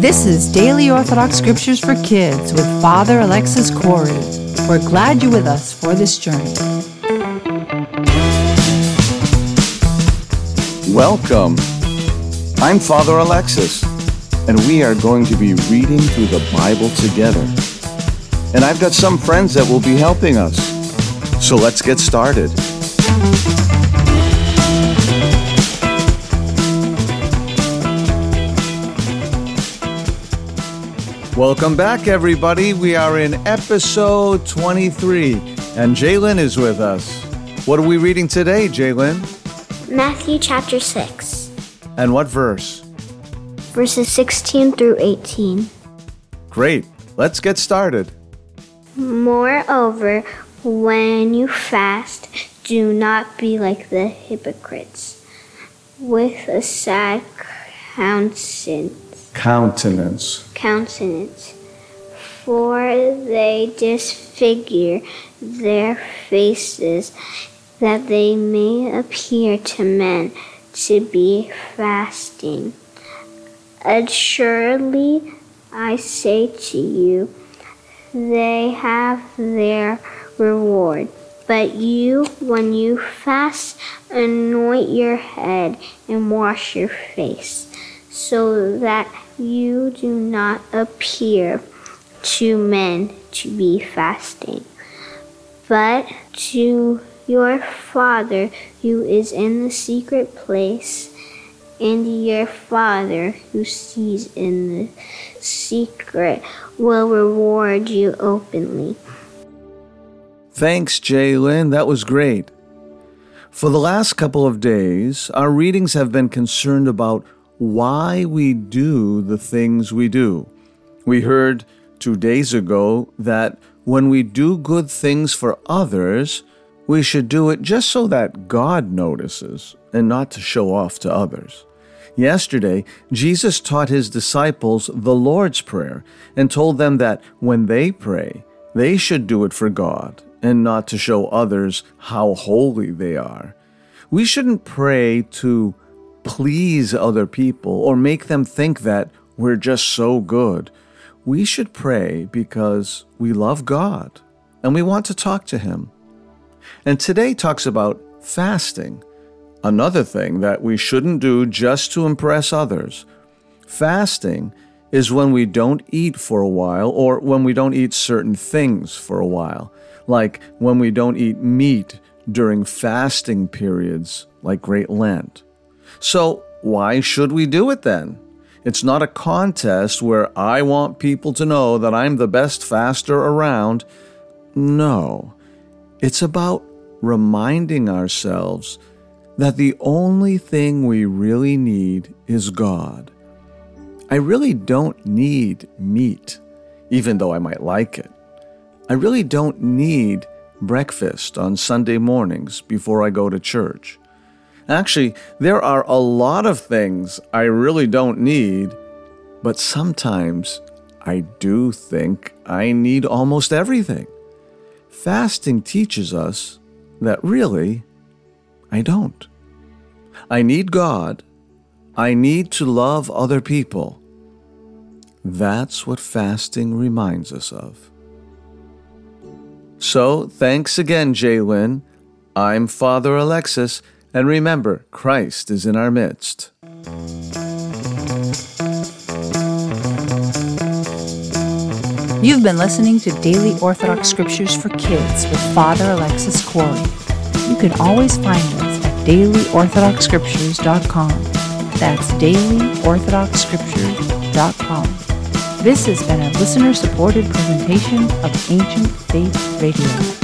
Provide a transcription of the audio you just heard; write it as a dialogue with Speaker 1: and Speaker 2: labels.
Speaker 1: This is Daily Orthodox Scriptures for Kids with Father Alexis Corey. We're glad you're with us for this journey.
Speaker 2: Welcome. I'm Father Alexis, and we are going to be reading through the Bible together. And I've got some friends that will be helping us. So let's get started. Welcome back, everybody. We are in episode 23, and Jalen is with us. What are we reading today, Jalen?
Speaker 3: Matthew chapter 6.
Speaker 2: And what verse?
Speaker 3: Verses 16 through 18.
Speaker 2: Great. Let's get started.
Speaker 3: Moreover, when you fast, do not be like the hypocrites, with a sad countenance, for they disfigure their faces, that they may appear to men to be fasting. Assuredly, I say to you, they have their reward. But you, when you fast, anoint your head and wash your face, so that you do not appear to men to be fasting, but to your Father who is in the secret place, and your Father who sees in the secret will reward you openly.
Speaker 2: Thanks, Jalen. That was great. For the last couple of days, our readings have been concerned about why we do the things we do. We heard 2 days ago that when we do good things for others, we should do it just so that God notices and not to show off to others. Yesterday, Jesus taught his disciples the Lord's Prayer and told them that when they pray, they should do it for God and not to show others how holy they are. We shouldn't pray to please other people or make them think that we're just so good. We should pray because we love God and we want to talk to Him. And today talks about fasting, another thing that we shouldn't do just to impress others. Fasting is when we don't eat for a while, or when we don't eat certain things for a while, like when we don't eat meat during fasting periods like Great Lent. So why should we do it then? It's not a contest where I want people to know that I'm the best faster around. No, it's about reminding ourselves that the only thing we really need is God. I really don't need meat, even though I might like it. I really don't need breakfast on Sunday mornings before I go to church. Actually, there are a lot of things I really don't need, but sometimes I do think I need almost everything. Fasting teaches us that really, I don't. I need God. I need to love other people. That's what fasting reminds us of. So, thanks again, Jalen. I'm Father Alexis, and remember, Christ is in our midst.
Speaker 1: You've been listening to Daily Orthodox Scriptures for Kids with Father Alexis Corey. You can always find us at dailyorthodoxscriptures.com. That's dailyorthodoxscriptures.com. This has been a listener-supported presentation of Ancient Faith Radio.